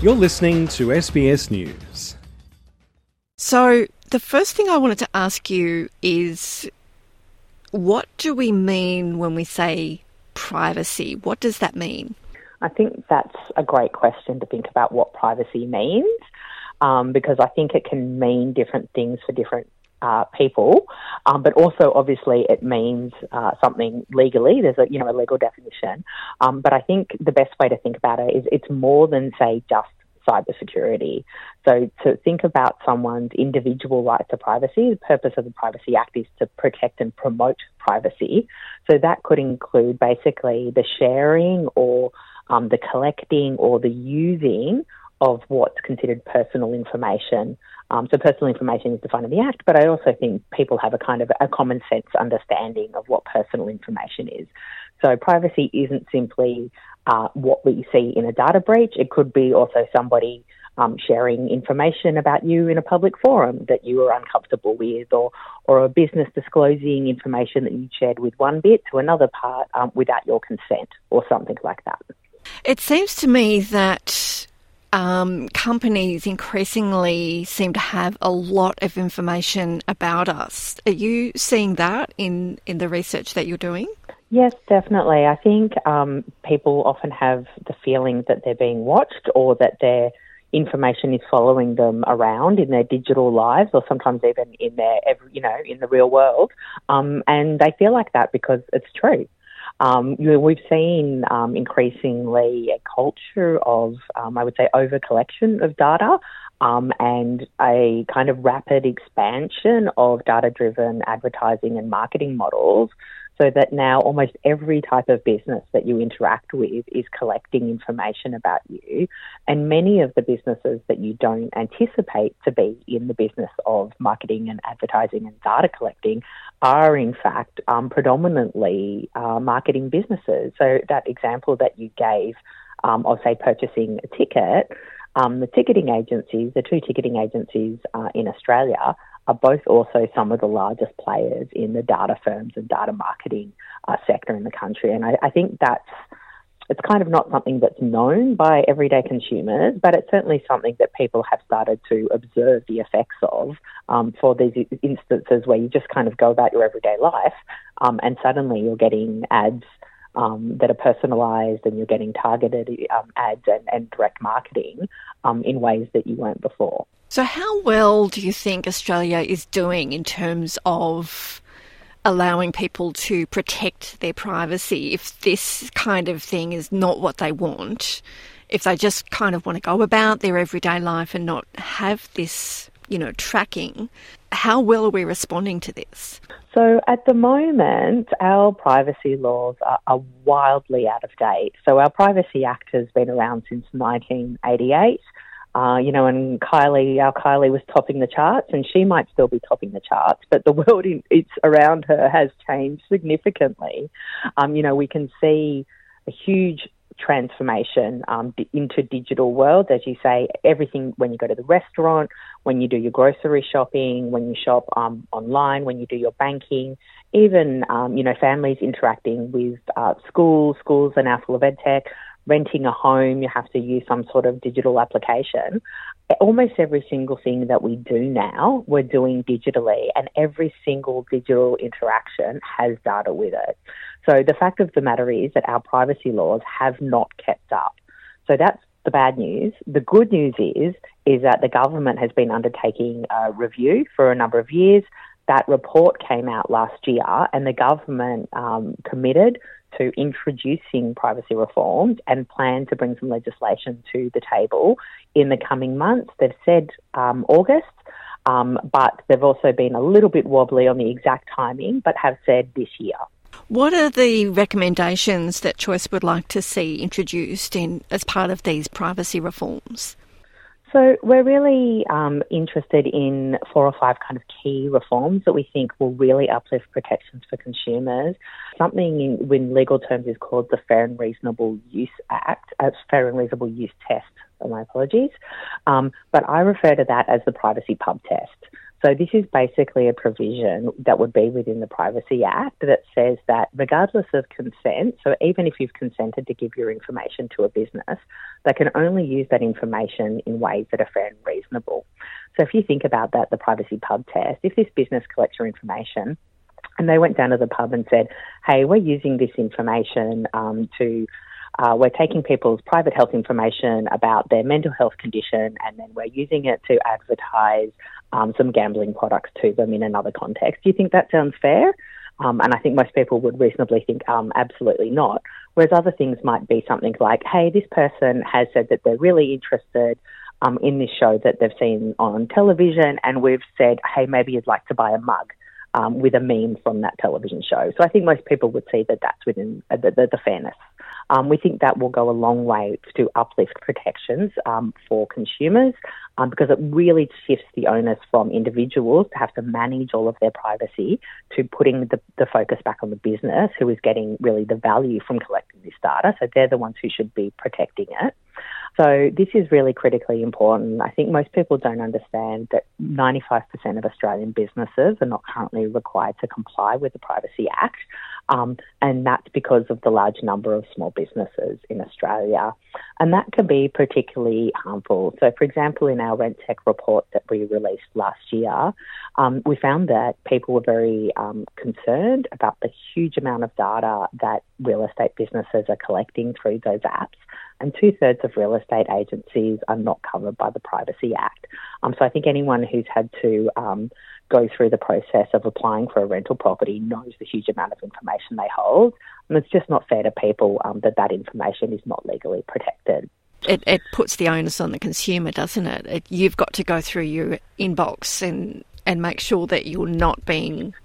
You're listening to SBS News. So the first thing I wanted to ask you is, what do we mean when we say privacy? What does that mean? I think that's a great question to think about what privacy means, because I think it can mean different things for different people, but also obviously it means something legally. There's a legal definition, but I think the best way to think about it is it's more than, say, just cybersecurity. So to think about someone's individual right to privacy, the purpose of the Privacy Act is to protect and promote privacy. So that could include basically the sharing or the collecting or the using of what's considered personal information. So personal information is defined in the Act, but I also think people have a kind of a common sense understanding of what personal information is. So privacy isn't simply what we see in a data breach. It could be also somebody sharing information about you in a public forum that you are uncomfortable with, or a business disclosing information that you shared with one bit to another part without your consent or something like that. It seems to me that companies increasingly seem to have a lot of information about us. Are you seeing that in the research that you're doing? Yes, definitely. I think people often have the feeling that they're being watched or that their information is following them around in their digital lives, or sometimes even in their, in the real world. And they feel like that because it's true. We've seen increasingly a culture of, I would say, over-collection of data and a kind of rapid expansion of data-driven advertising and marketing models, so that now almost every type of business that you interact with is collecting information about you. And many of the businesses that you don't anticipate to be in the business of marketing and advertising and data collecting are in fact predominantly marketing businesses. So that example that you gave of, say, purchasing a ticket, the ticketing agencies, the two ticketing agencies in Australia are both also some of the largest players in the data firms and data marketing sector in the country. And I think it's kind of not something that's known by everyday consumers, but it's certainly something that people have started to observe the effects of for these instances where you just kind of go about your everyday life and suddenly you're getting ads that are personalised, and you're getting targeted ads and direct marketing in ways that you weren't before. So how well do you think Australia is doing in terms of allowing people to protect their privacy if this kind of thing is not what they want, if they just kind of want to go about their everyday life and not have this, tracking? How well are we responding to this? So at the moment, our privacy laws are wildly out of date. So our Privacy Act has been around since 1988. And Kylie was topping the charts, and she might still be topping the charts, but the world it's around her has changed significantly. We can see a huge transformation into digital world, as you say, everything when you go to the restaurant, when you do your grocery shopping, when you shop online, when you do your banking, even, families interacting with schools are now full of EdTech. Renting a home, you have to use some sort of digital application. Almost every single thing that we do now, we're doing digitally, and every single digital interaction has data with it. So the fact of the matter is that our privacy laws have not kept up. So that's the bad news. The good news is that the government has been undertaking a review for a number of years. That report came out last year, and the government committed to introducing privacy reforms and plan to bring some legislation to the table in the coming months. They've said August, but they've also been a little bit wobbly on the exact timing, but have said this year. What are the recommendations that Choice would like to see introduced as part of these privacy reforms? So we're really interested in 4 or 5 kind of key reforms that we think will really uplift protections for consumers. Something in legal terms is called the Fair and Reasonable Use Act, Fair and Reasonable Use Test, my apologies. But I refer to that as the Privacy Pub Test. So this is basically a provision that would be within the Privacy Act that says that regardless of consent, so even if you've consented to give your information to a business, they can only use that information in ways that are fair and reasonable. So if you think about that, the privacy pub test, if this business collects your information and they went down to the pub and said, hey, we're using this information we're taking people's private health information about their mental health condition, and then we're using it to advertise some gambling products to them in another context. Do you think that sounds fair? And I think most people would reasonably think absolutely not. Whereas other things might be something like, hey, this person has said that they're really interested in this show that they've seen on television, and we've said, hey, maybe you'd like to buy a mug with a meme from that television show. So I think most people would see that that's within the fairness. We think that will go a long way to uplift protections for consumers because it really shifts the onus from individuals to have to manage all of their privacy to putting the focus back on the business who is getting really the value from collecting this data. So they're the ones who should be protecting it. So this is really critically important. I think most people don't understand that 95% of Australian businesses are not currently required to comply with the Privacy Act. And that's because of the large number of small businesses in Australia. And that can be particularly harmful. So, for example, in our RentTech report that we released last year, we found that people were very concerned about the huge amount of data that real estate businesses are collecting through those apps. And 2/3 of real estate agencies are not covered by the Privacy Act. So I think anyone who's had to go through the process of applying for a rental property knows the huge amount of information they hold. And it's just not fair to people that information is not legally protected. It puts the onus on the consumer, doesn't it? You've got to go through your inbox and make sure that you're not being,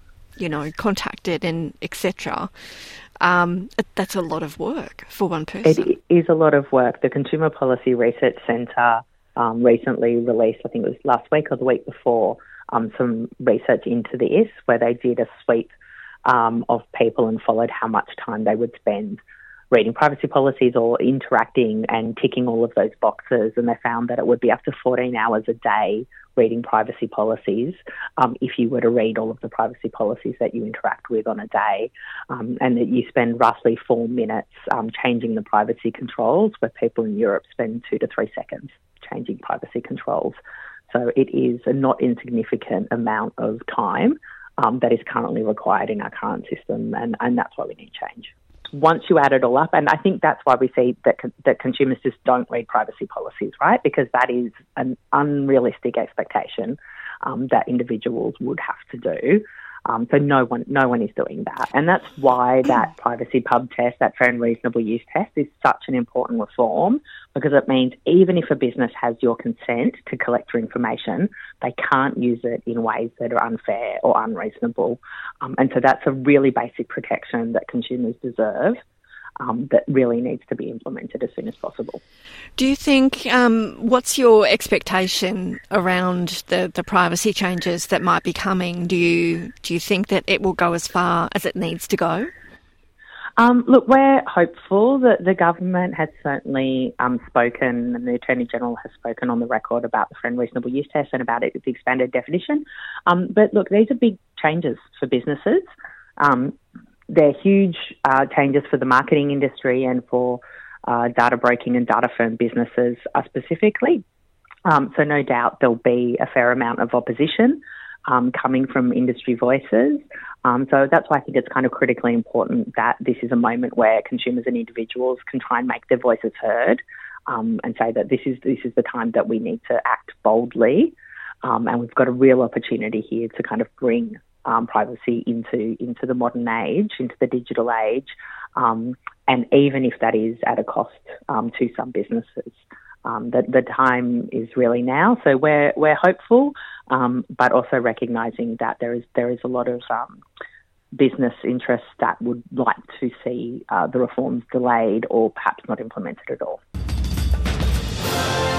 contacted and etc. That's a lot of work for one person. It is a lot of work. The Consumer Policy Research Centre recently released, I think it was last week or the week before, some research into this where they did a sweep of people and followed how much time they would spend reading privacy policies or interacting and ticking all of those boxes. And they found that it would be up to 14 hours a day reading privacy policies if you were to read all of the privacy policies that you interact with on a day, and that you spend roughly 4 minutes changing the privacy controls, where people in Europe spend 2 to 3 seconds changing privacy controls. So it is a not insignificant amount of time that is currently required in our current system, and that's why we need change. Once you add it all up, and I think that's why we see that consumers just don't read privacy policies, right? Because that is an unrealistic expectation that individuals would have to do. So no one is doing that. And that's why that privacy pub test, that fair and reasonable use test, is such an important reform, because it means even if a business has your consent to collect your information, they can't use it in ways that are unfair or unreasonable. And so that's a really basic protection that consumers deserve. That really needs to be implemented as soon as possible. Do you think, what's your expectation around the privacy changes that might be coming? Do you think that it will go as far as it needs to go? Look, we're hopeful that the government has certainly spoken, and the Attorney General has spoken on the record about the fair and reasonable use test and about the expanded definition. But look, these are big changes for businesses. They're huge changes for the marketing industry and for data broking and data firm businesses specifically. So no doubt there'll be a fair amount of opposition coming from industry voices. So that's why I think it's kind of critically important that this is a moment where consumers and individuals can try and make their voices heard and say that this is the time that we need to act boldly. And we've got a real opportunity here to kind of bring privacy into the modern age, into the digital age, and even if that is at a cost to some businesses. The time is really now, so we're hopeful, but also recognising that there is a lot of business interests that would like to see the reforms delayed or perhaps not implemented at all.